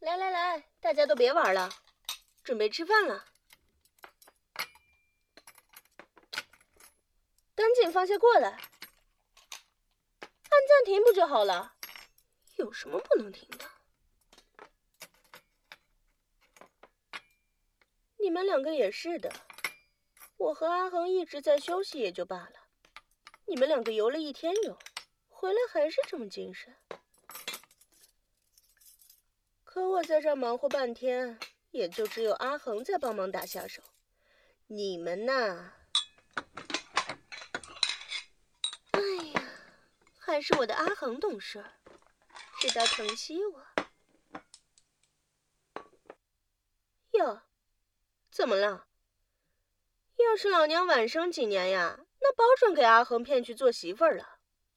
来来来，大家都别玩了，准备吃饭了。赶紧放下过来，按暂停不就好了？有什么不能停的？你们两个也是的，我和阿恒一直在休息也就罢了，你们两个游了一天泳，回来还是这么精神。可我在这忙活半天，也就只有阿恒在帮忙打下手。你们呐，哎呀，还是我的阿恒懂事，知道疼惜我。哟，怎么了？要是老娘晚生几年呀，那保准给阿恒骗去做媳妇儿了。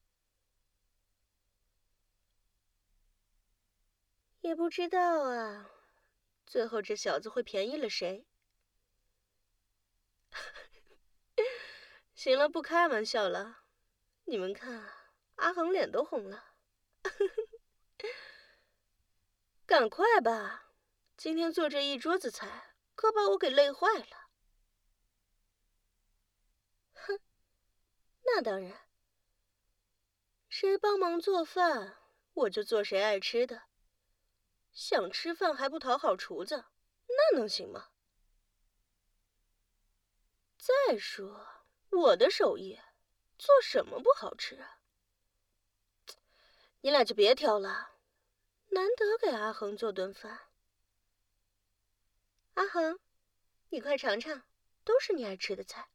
也不知道啊，最后这小子会便宜了谁？行了，不开玩笑了。你们看，阿恒脸都红了。赶快吧，今天做这一桌子菜，可把我给累坏了。哼，那当然。谁帮忙做饭，我就做谁爱吃的。想吃饭还不讨好厨子，那能行吗？再说，我的手艺，做什么不好吃啊？你俩就别挑了，难得给阿恒做顿饭。阿恒，你快尝尝，都是你爱吃的菜。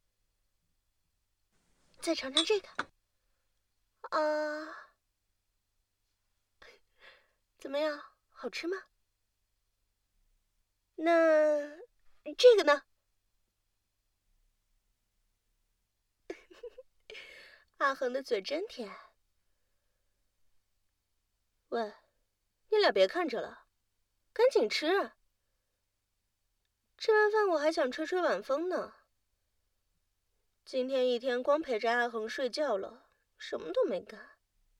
再尝尝这个。啊，怎么样？好吃吗？那这个呢？阿恒的嘴真甜。喂，你俩别看着了，赶紧吃。吃完饭我还想吹吹晚风呢。今天一天光陪着阿恒睡觉了，什么都没干。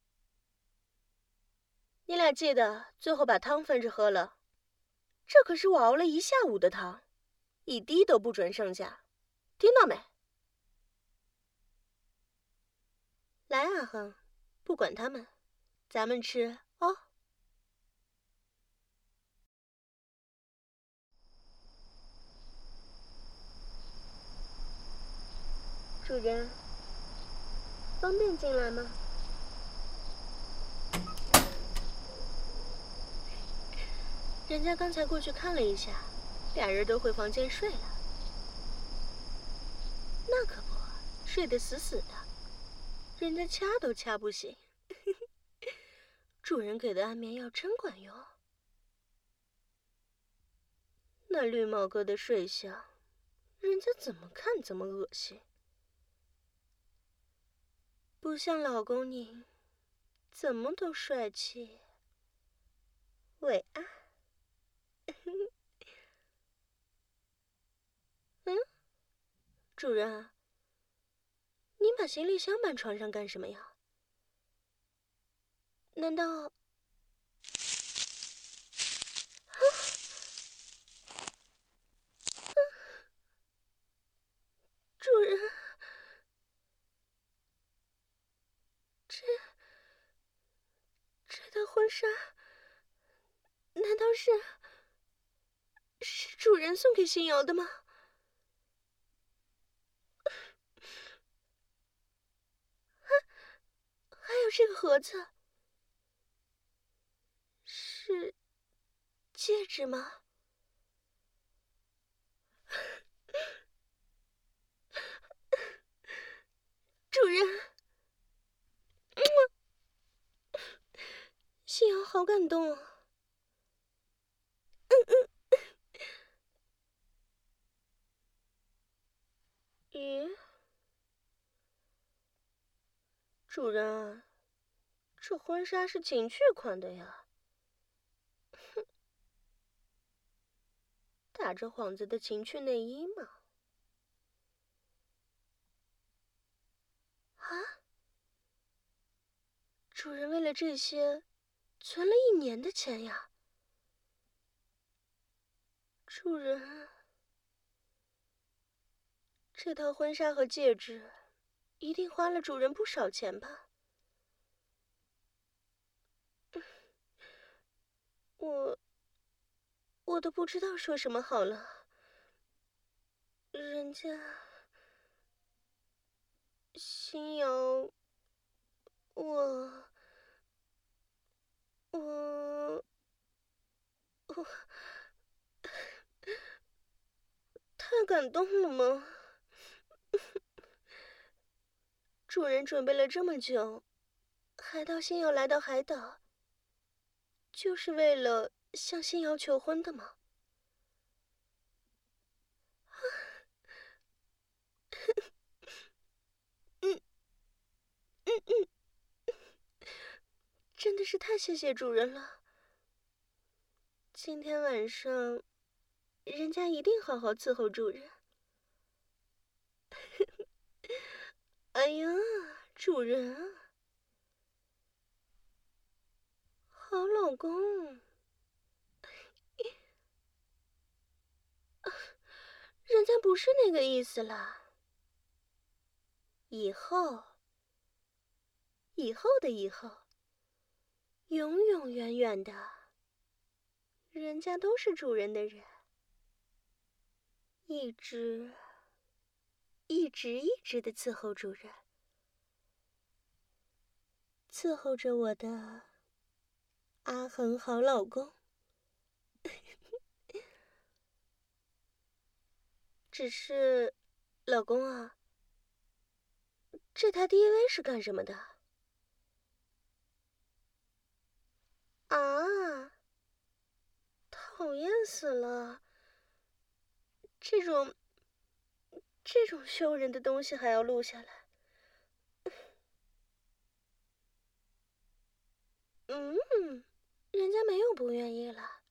你俩记得最后把汤分着喝了，这可是我熬了一下午的汤，一滴都不准剩下，听到没？来，阿恒，不管他们，咱们吃哦。主人，方便进来吗？人家刚才过去看了一下，俩人都回房间睡了。那可不，睡得死死的，人家掐都掐不醒。主人给的安眠药真管用。那绿帽哥的睡相，人家怎么看怎么恶心，不像老公你，怎么都帅气伟岸。嗯，主人，您把行李箱搬床上干什么呀？难道……主人，这套婚纱，难道是主人送给新瑶的吗？还有这个盒子，是戒指吗？主人，新瑶好感动啊。咦，主人啊，这婚纱是情趣款的呀。哼，打着幌子的情趣内衣嘛。啊，主人为了这些，存了1年的钱呀。 主人，这套婚纱和戒指一定花了主人不少钱吧？我都不知道说什么好了。人家星瑶，我太感动了吗？主人准备了这么久，还到星瑶来到海岛，就是为了向星瑶求婚的吗？真的是太谢谢主人了。今天晚上，人家一定好好伺候主人。哎呀，主人啊，好老公。人家不是那个意思啦。以后的以后，永永远远的，人家都是主人的人，一直的伺候主人，伺候着我的阿恒好老公。只是，老公啊，这台 DV 是干什么的？啊，讨厌死了！这种羞人的东西还要录下来。人家没有不愿意了。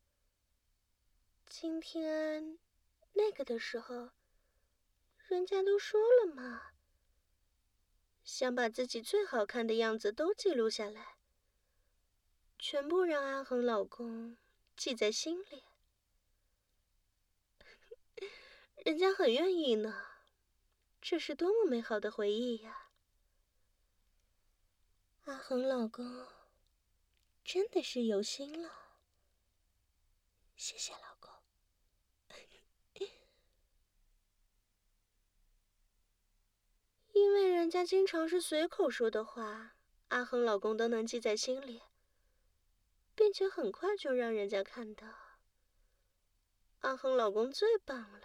今天那个的时候，人家都说了嘛，想把自己最好看的样子都记录下来，全部让阿恒老公记在心里。人家很愿意呢，这是多么美好的回忆呀！阿恒老公真的是有心了，谢谢老公。因为人家经常是随口说的话，阿恒老公都能记在心里，并且很快就让人家看到。阿恒老公最棒了。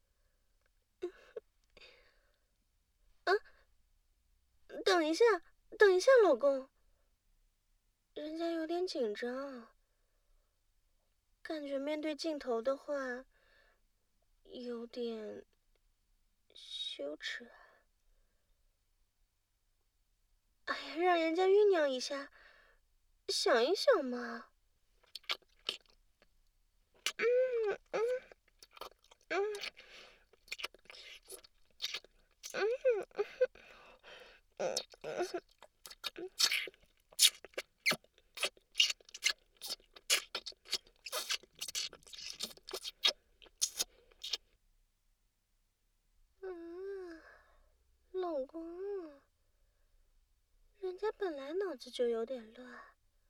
啊，等一下，老公。人家有点紧张，感觉面对镜头的话，有点羞耻。哎呀，让人家酝酿一下，想一想嘛。老公，人家本来脑子就有点乱，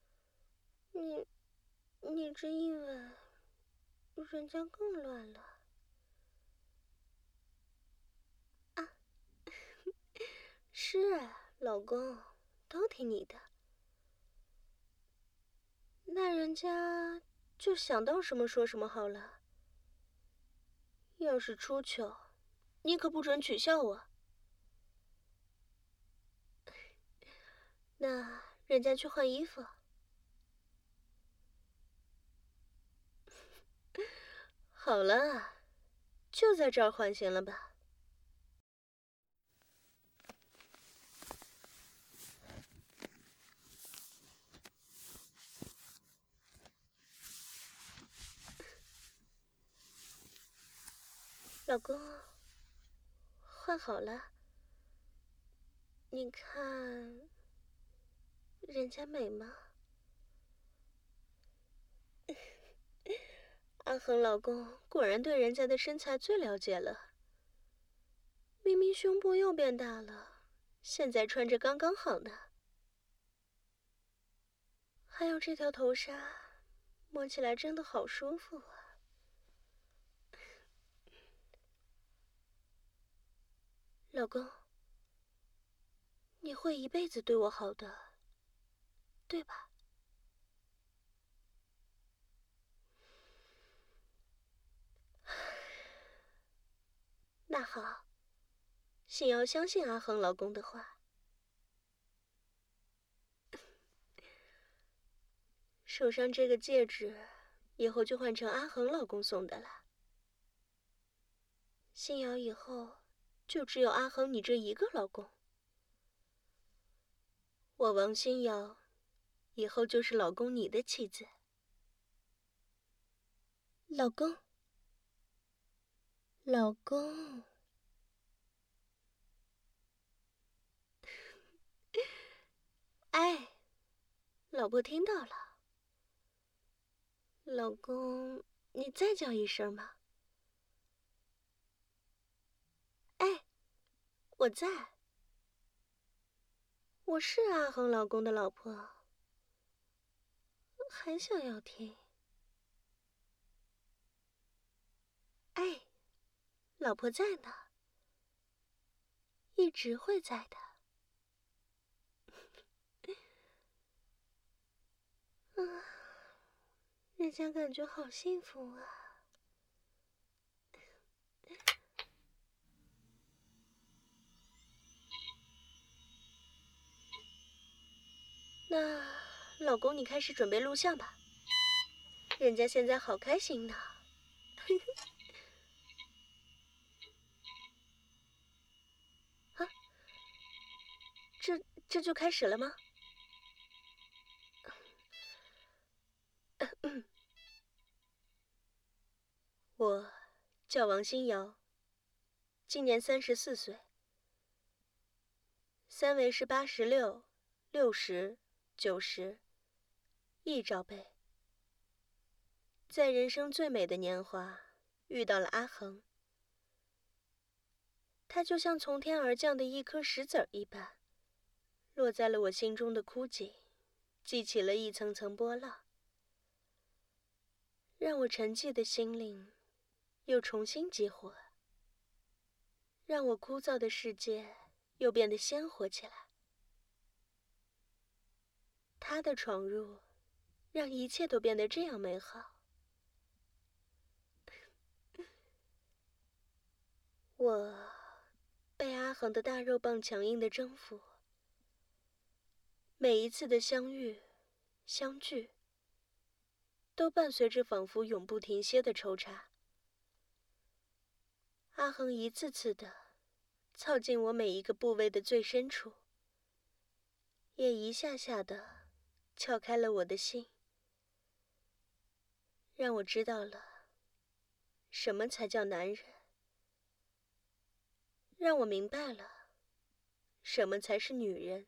你这一吻，人家更乱了。啊，是啊，老公，都听你的。那人家就想到什么说什么好了。要是出糗，你可不准取笑我。那人家去换衣服。好了，就在这儿换行了吧？老公，换好了。你看，人家美吗？ 阿恒老公果然对人家的身材最了解了。明明胸部又变大了，现在穿着刚刚好呢。还有这条头纱，摸起来真的好舒服啊。老公，你会一辈子对我好的，对吧？那好，信瑶相信阿恒老公的话。手上这个戒指，以后就换成阿恒老公送的了。信瑶以后就只有阿恒你这一个老公。我王心瑶，以后就是老公你的妻子。老公，老公。哎，老婆听到了。老公，你再叫一声嘛。哎，我在。我是阿恒老公的老婆，还想要听？哎，老婆在呢，一直会在的。啊，人家感觉好幸福啊。那老公，你开始准备录像吧。人家现在好开心呢。啊，这就开始了吗？我叫王心瑶，今年34岁，三围是86、60、90，一罩杯。在人生最美的年华，遇到了阿恒。他就像从天而降的一颗石子儿一般，落在了我心中的枯井，激起了一层层波浪，让我沉寂的心灵又重新激活，让我枯燥的世界又变得鲜活起来。他的闯入，让一切都变得这样美好。我被阿恒的大肉棒强硬的征服，每一次的相遇、相聚，都伴随着仿佛永不停歇的抽插。阿恒一次次的操进我每一个部位的最深处，也一下下的撬开了我的心，让我知道了什么才叫男人，让我明白了什么才是女人，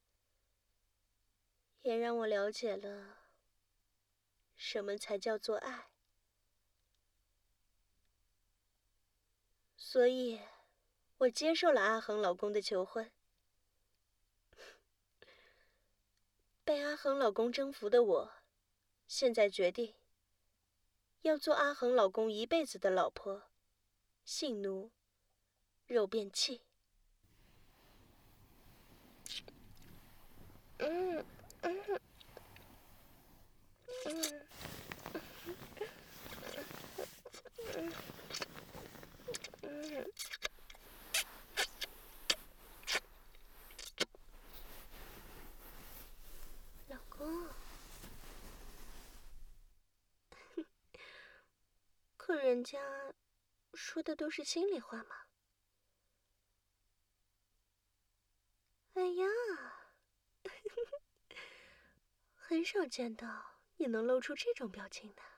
也让我了解了什么才叫做爱。所以，我接受了阿恒老公的求婚。被阿恒老公征服的我，现在决定要做阿恒老公一辈子的老婆，性奴，肉便器。老公，可人家说的都是心里话嘛。哎呀，很少见到你能露出这种表情的。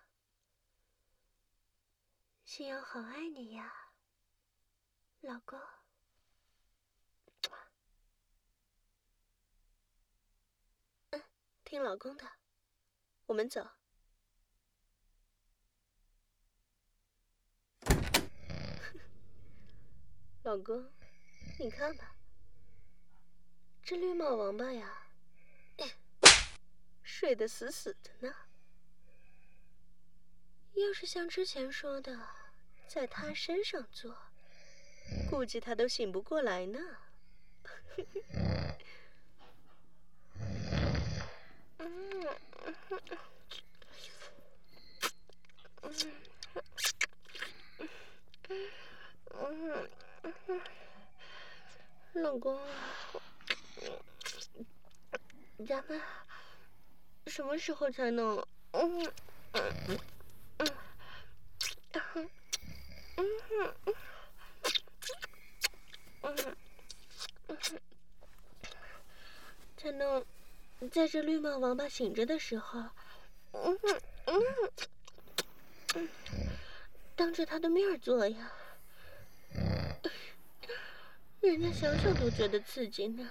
心瑶好爱你呀，老公。听老公的，我们走。 老公，你看吧，这绿帽王八呀，睡得死死的呢。要是像之前说的，在他身上做，估计他都醒不过来呢。老公，咱们什么时候才能？才能在这绿帽王八醒着的时候，当着他的面做呀？人家想想都觉得刺激呢。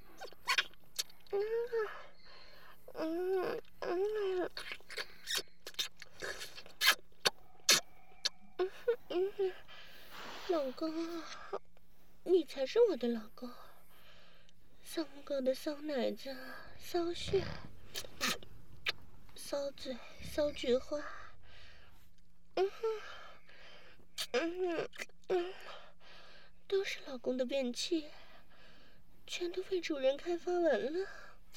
老公，你才是我的老公。骚狗的骚奶子，骚血，骚嘴，骚菊花。都是老公的便器，全都被主人开发完了。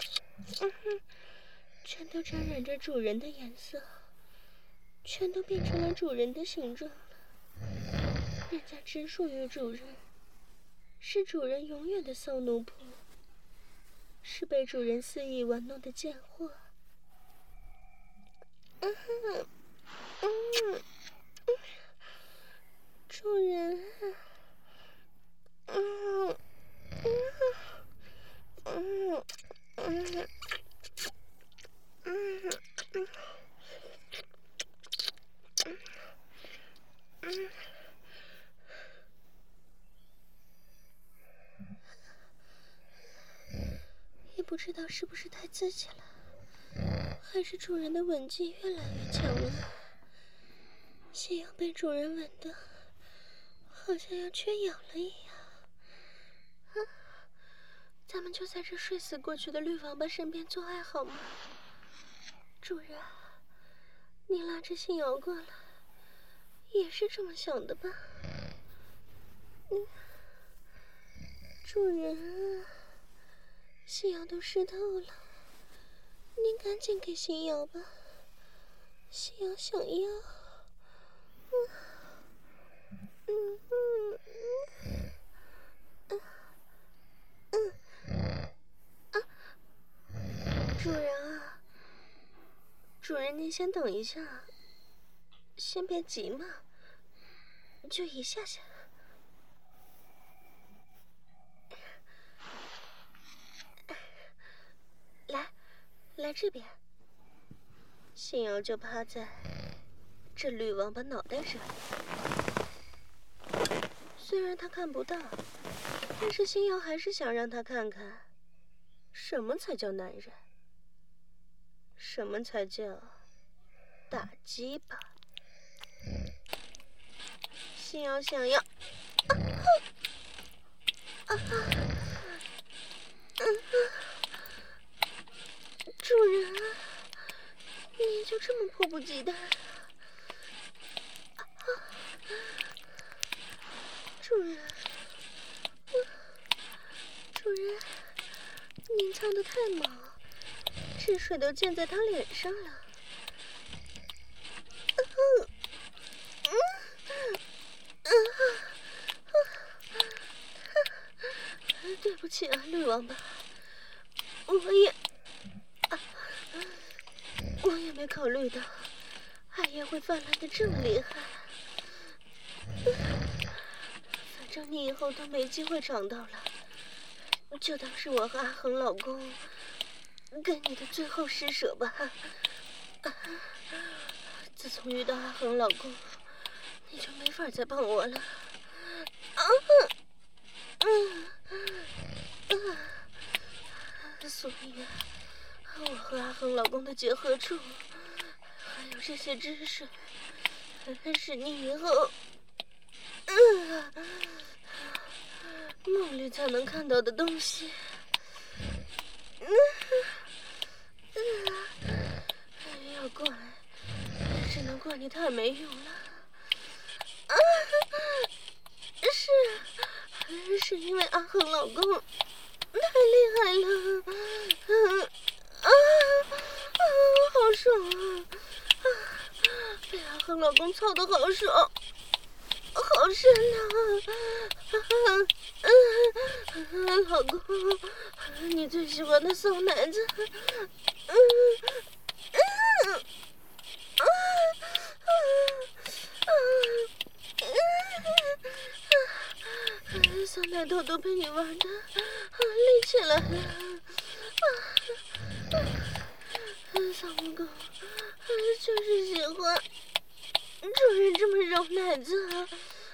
全都沾染着主人的颜色，全都变成了主人的形状了。人家只属于主人，是主人永远的骚奴仆，是被主人肆意玩弄的贱货。主人，也不知道是不是太刺激了，还是主人的吻技越来越强了。夕阳被主人吻得好像要缺氧了一样。咱们就在这睡死过去的绿王八身边做爱好吗？主人，你拉着信瑶过来，也是这么想的吧？主人，信瑶都湿透了，您赶紧给信瑶吧，信瑶想要。主人啊，主人您先等一下，先别急嘛，就一下下。来这边，信瑶就趴在这绿王八脑袋上。虽然他看不到，但是信瑶还是想让他看看，什么才叫男人，什么才叫大鸡巴。信瑶想要，主人，你就这么迫不及待？主人，主人，您操得太猛，这水都溅在他脸上了。对不起啊，绿王八，我也没考虑到艾叶会泛滥的这么厉害。反正你以后都没机会尝到了，就当是我和阿恒老公跟你的最后施舍吧。自从遇到阿恒老公，你就没法再碰我了。所以我和阿恒老公的结合处，还有这些知识，使你以后梦里才能看到的东西。要怪，只能怪你太没用了。是因为阿恒老公太厉害了，好爽啊！被阿恒老公操得好爽，好深啊！老公，你最喜欢的骚奶子，骚奶头都被你玩的立起来了，小母狗就是喜欢主人这么揉奶子啊！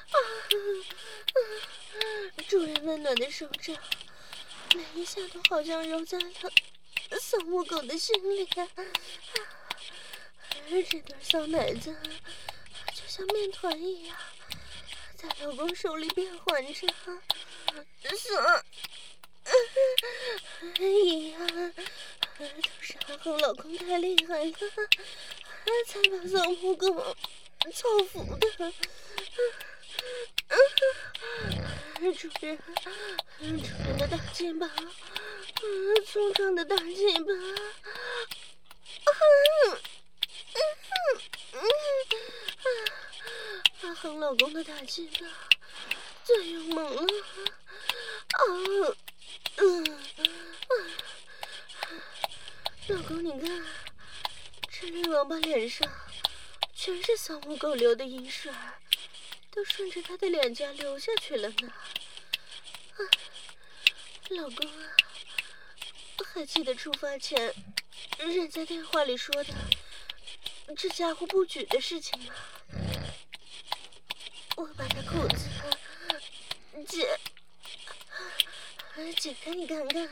主人温暖的手掌，每一下都好像揉在了小母狗的心里，而这段小奶子就像面团一样，在老公手里变换着。哎呀，都是阿恒老公太厉害了，才把小母狗操服的。主人的大鸡巴，粗壮的大鸡巴，阿恒老公的大鸡巴最勇猛了，老公你看，这绿王八脸上全是小母狗流的银水，都顺着他的脸颊流下去了呢。老公啊，还记得出发前人在电话里说的这家伙不举的事情吗？我把他裤子解开你看看，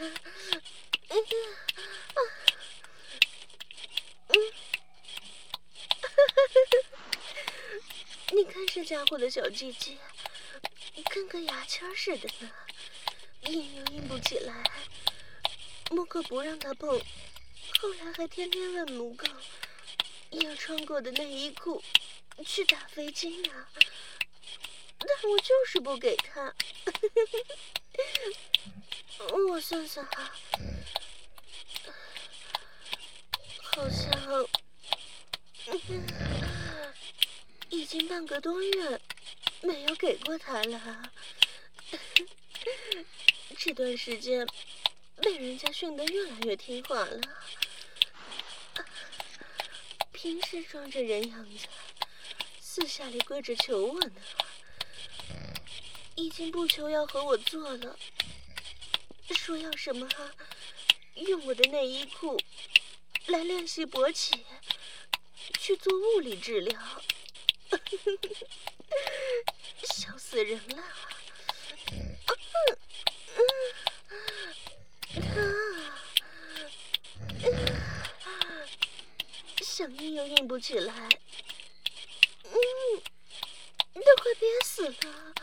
你看这家伙的小鸡鸡跟个牙签似的呢，硬又硬不起来，母狗不让他碰，后来还天天问母狗要穿过的内衣裤去打飞机呢，但我就是不给他。我算算啊，好像已经半个多月没有给过他了。这段时间被人家训得越来越听话了，平时装着人样子，私下里跪着求我呢，已经不求要和我做了，说要什么用我的内衣裤来练习勃起，去做物理治疗。笑死人了。想硬又硬不起来，都快憋死了。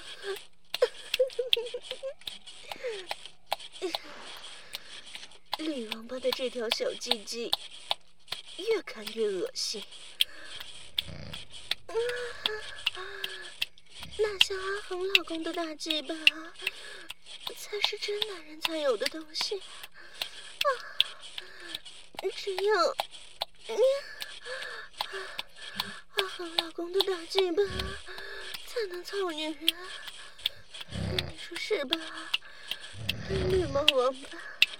绿王八的这条小鸡鸡越看越恶心，那像阿恒老公的大鸡巴才是真男人才有的东西只有阿恒老公的大鸡巴才能操女人，你说是吧，绿毛王八？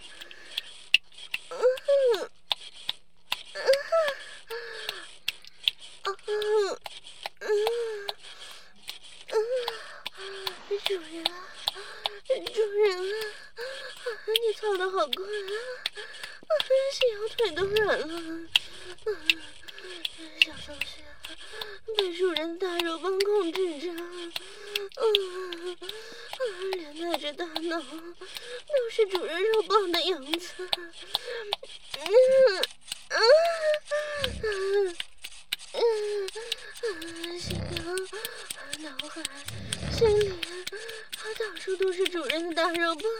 主人啊，你操得好快啊，细腰腿都软了。小同学被主人大肉棒控制着，连带着大脑都是主人肉棒的样子。心脏、脑海、心里到处都是主人的大肉棒，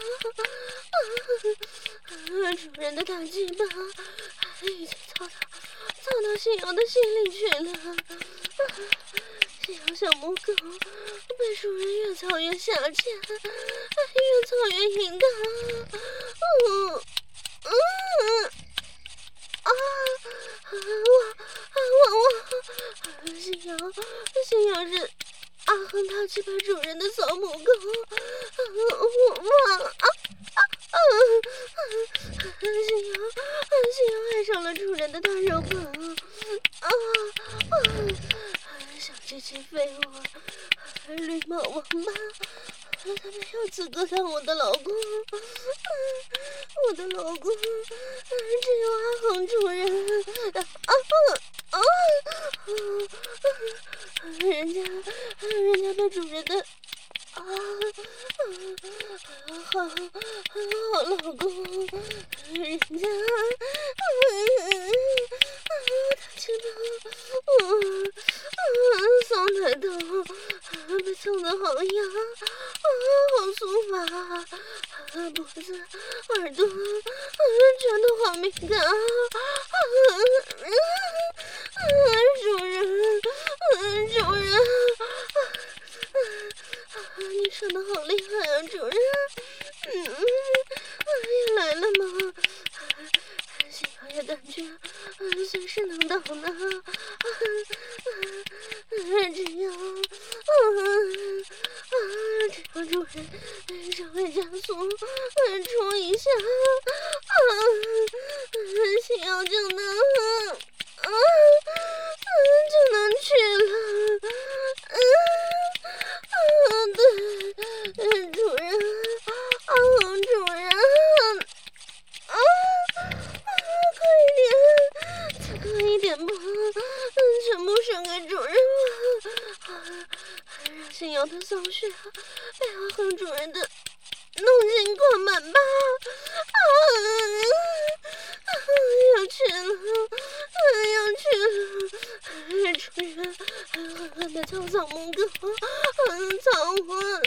主人的大鸡巴已经操到信瑶的心里去了。信瑶小母狗被主人越操越下贱，越操越淫荡。信瑶是阿恒大鸡巴主人的小母狗，信瑶爱上了主人的大肉棒，小鸡鸡废物，绿帽王八，他没有资格当我的老公，我的老公只有阿恒主人。人家被主人的好老公，人家他知道双抬头被蹭得好痒，好酥麻，脖子耳朵全都好敏感。主人，你扯得好厉害啊，主人！也来了吗？信瑶也感觉随时能到呢。只要主人稍微加速冲一下，信瑶就能去了。对，主人，主人，快一点吧，全部扔给主人吧，让信瑶的骚血被阿恒主人的弄尽灌满吧。要去了，主人，狠狠的操母狗，操我！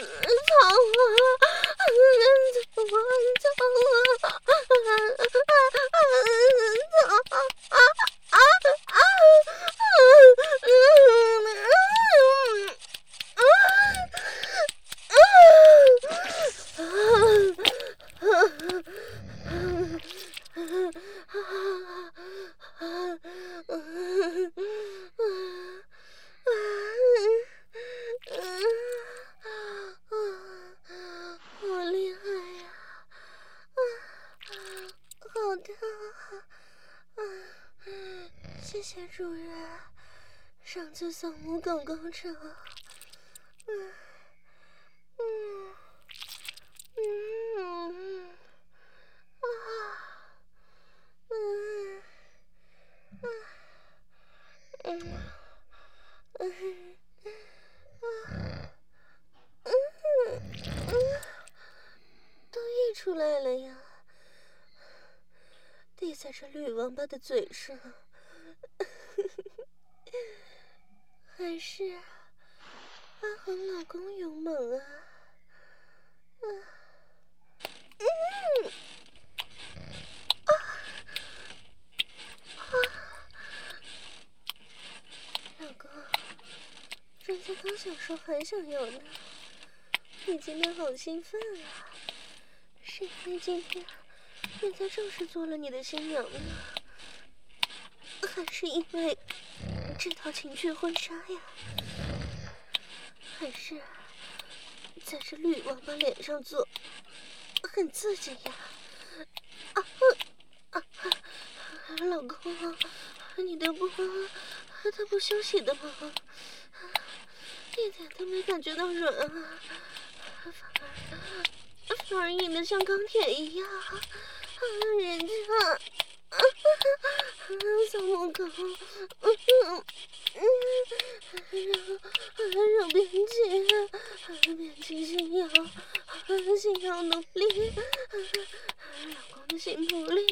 好厉害呀！好的，谢谢主人。上次扫母狗高潮，都溢出来了呀，滴在这绿王八的嘴上。还是阿恒老公勇猛啊！老公，人家刚想说还想要呢，你今天好兴奋啊！是因为今天人家正式做了你的新娘呢，还是因为这套情趣婚纱呀？还是在这绿王八脸上做很刺激呀？老公，你的波他不休息的吗？一点都没感觉到软啊，反而硬得像钢铁一样。人家小母狗，让边境信瑶努力，老公的幸福力，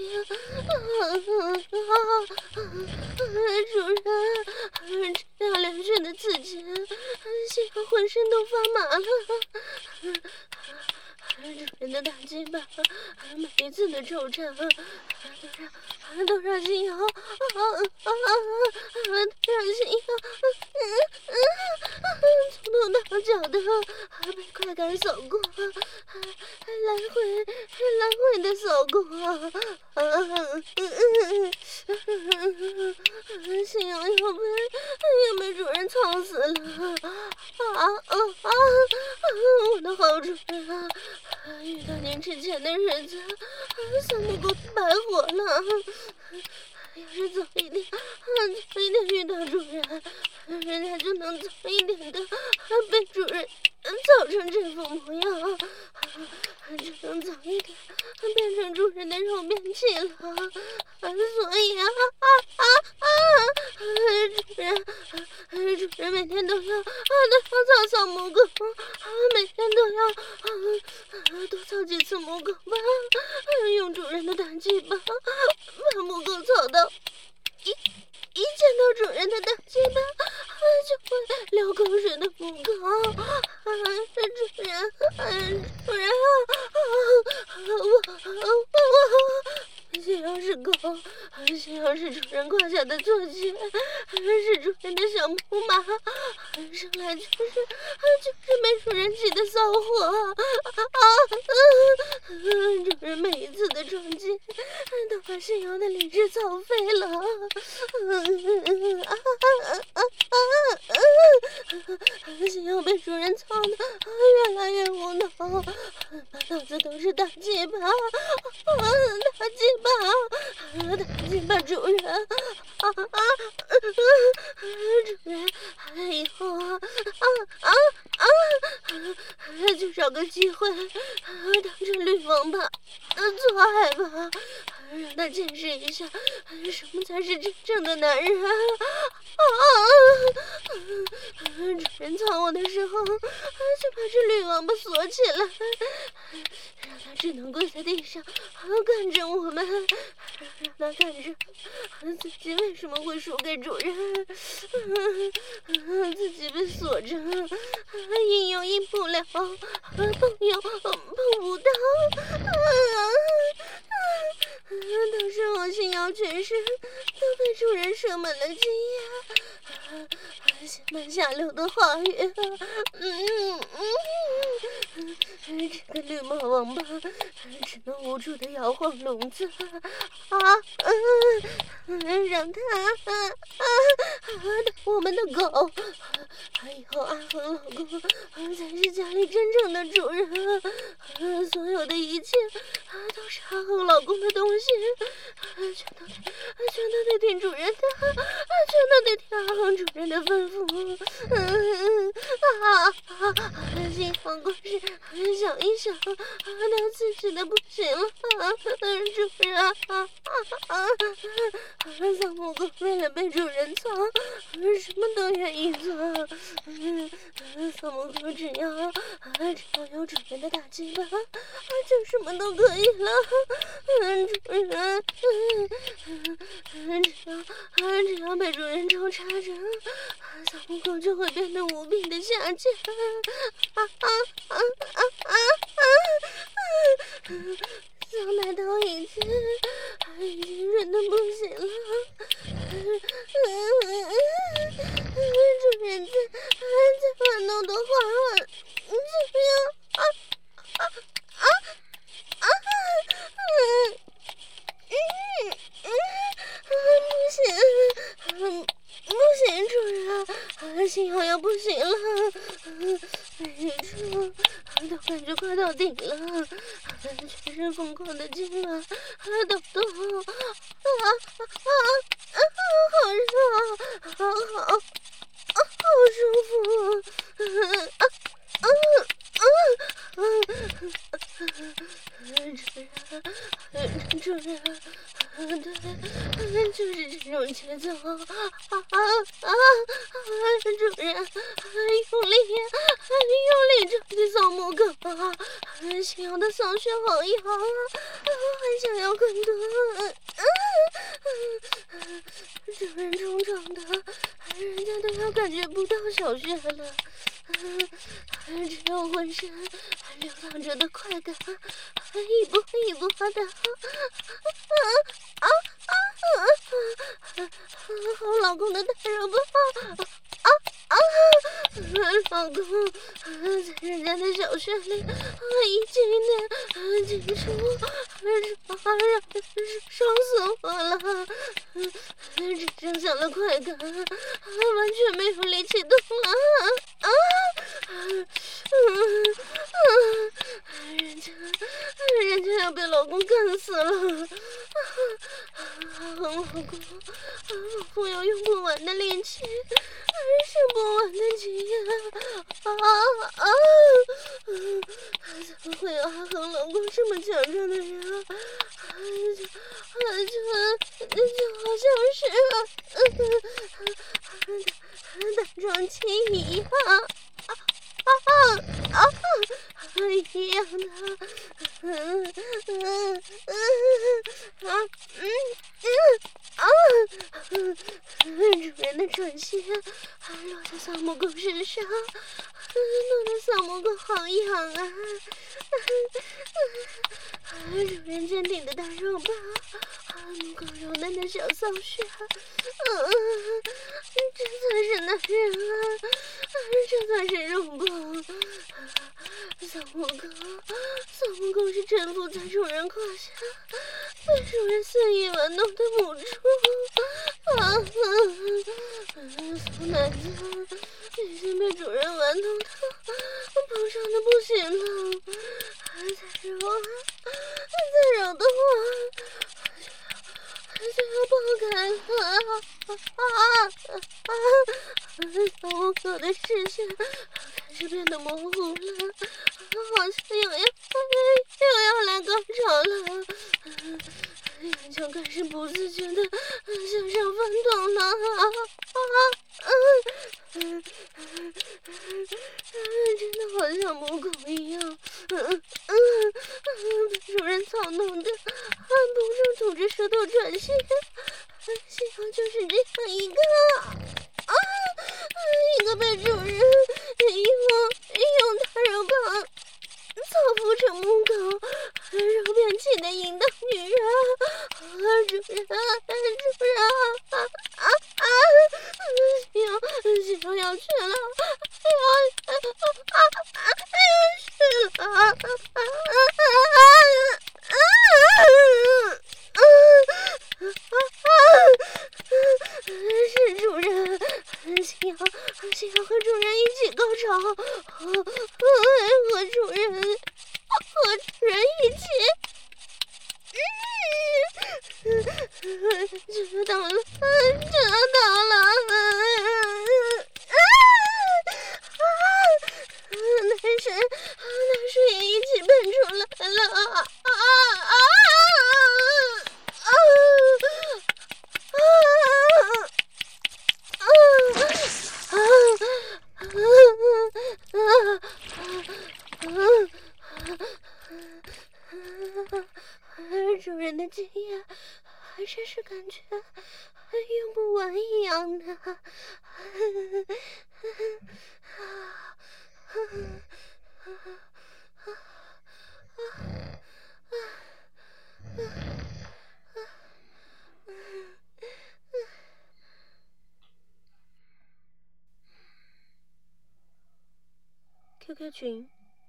主人，这样连续的刺激，信瑶浑身都发麻了， 主人的大鸡巴，每一次的抽插都让心瑶，让心瑶从头到脚的被快感扫过，来回的扫过，心瑶要被主人操死了，我的好主人啊！遇到您之前的日子，算不够白活了。要是早一点遇到主人，人家就能早一点的被主人造成这副模样，就能早一点变成主人的肉便器了。所以主人每天都要扫母狗，每天都要多扫几次母狗吧，用主人的大鸡巴把母狗扫到一见到主人的大鸡巴就会流口水的母狗，主人心瑶是狗，心瑶是主人胯下的坐骑，是主人的小母马，生来就是没主人气的骚货，主人每一次的撞击都把心瑶的理智操废了，心瑶被主人操得越来越无脑，满脑子都是大鸡巴，大鸡巴主人，主人，以后就找个机会当着绿王八做爱吧，让他见识一下什么才是真正的男人。主人操我的时候，就把这绿王八锁起来，让他只能跪在地上看着我们，让他看着自己为什么会输给主人，自己被锁着，硬又硬不了，碰又碰不到，当时我心瑶全身都被主人射满了精液，写满下流的话语，这个绿帽王八只能无助的摇晃笼子，让他我们的狗，以后阿峰老公才是家里真正的主人，所有的一切都是阿峰老公的东西，全都得听主人的，全都得听阿峰主人的吩咐。心慌光是想一想，都自己的不行了，主人小母狗为了被主人操，什么都愿意做。小母狗只要有主人的大鸡巴，就什么都可以了。主人，只要被主人抽插着，小母狗就会变得无比的下贱。小奶头已经软得不行了，主人再玩弄的话，就要不行，主人，心瑶要不行了，都感觉快到顶了，全身疯狂的痉挛，抖动，好热，好舒服，主人，对，就是这种节奏，主人，用力撞击扫母狗，心瑶的扫穴好痒，还想要更多，主人冲撞的，人家都要感觉不到小穴了。 只有浑身流淌着的快感，一波一波的，好老公的大肉棒，老公在人家的小穴里一进一进出，爽死我了，只剩下了快感，完全没有力气动了。人家要被老公干死了，老公，我有用不完的力气，生不完的气怎么会有阿恒老公这么强壮的人啊？就好像是打桩机一样。一样的，主人的喘息落在扫母狗身上，弄得扫母狗好痒啊！主人坚定的大肉棒，母狗柔嫩的小骚穴，这才是男人啊！这才是肉棒！扫母狗是臣服在主人胯下，被主人肆意玩弄的母猪。小奶子已经被主人玩弄的膨胀的不行了，再揉的话就要爆开了。扫母狗的视线开始变得模糊了，好像又要来高潮了，眼球开始不自觉的向上翻动了，真的好像母狗一样，被主人操弄的不住吐着舌头喘息，幸好就是这样一个被主人用大肉棒操扶成母狗揉扁起的淫荡女人，主人又要去了，是主人，幸好和主人一起高潮，和主人一起，知道了，奶水也一起喷出来了，主人的经验还真是感觉用不完一样的。QQ 群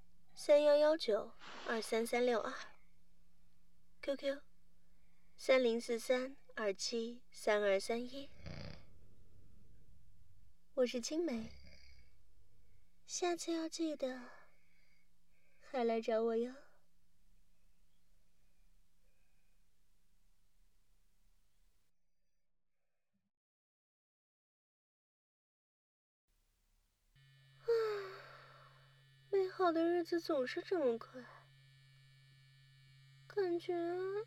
3119233362 QQ 3043273231，我是青梅，下次要记得还来找我哟。美好的日子总是这么快，感觉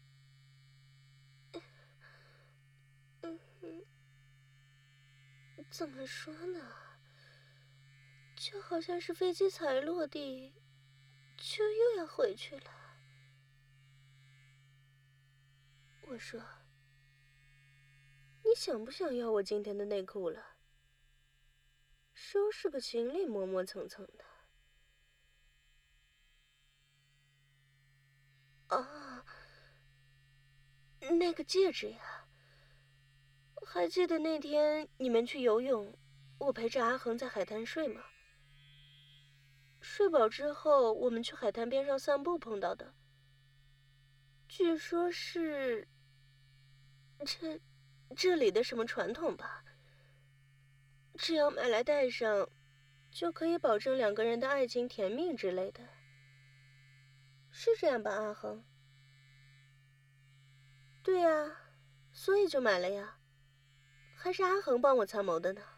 怎么说呢，就好像是飞机才落地就又要回去了。我说，你想不想要我今天的内裤了？ 收拾个行李磨磨蹭蹭的。啊，那个戒指呀，还记得那天你们去游泳，我陪着阿恒在海滩睡吗？睡饱之后，我们去海滩边上散步碰到的。据说是这里的什么传统吧？只要买来戴上，就可以保证两个人的爱情甜蜜之类的。是这样吧，阿恒？对呀，所以就买了呀。还是阿恒帮我参谋的呢。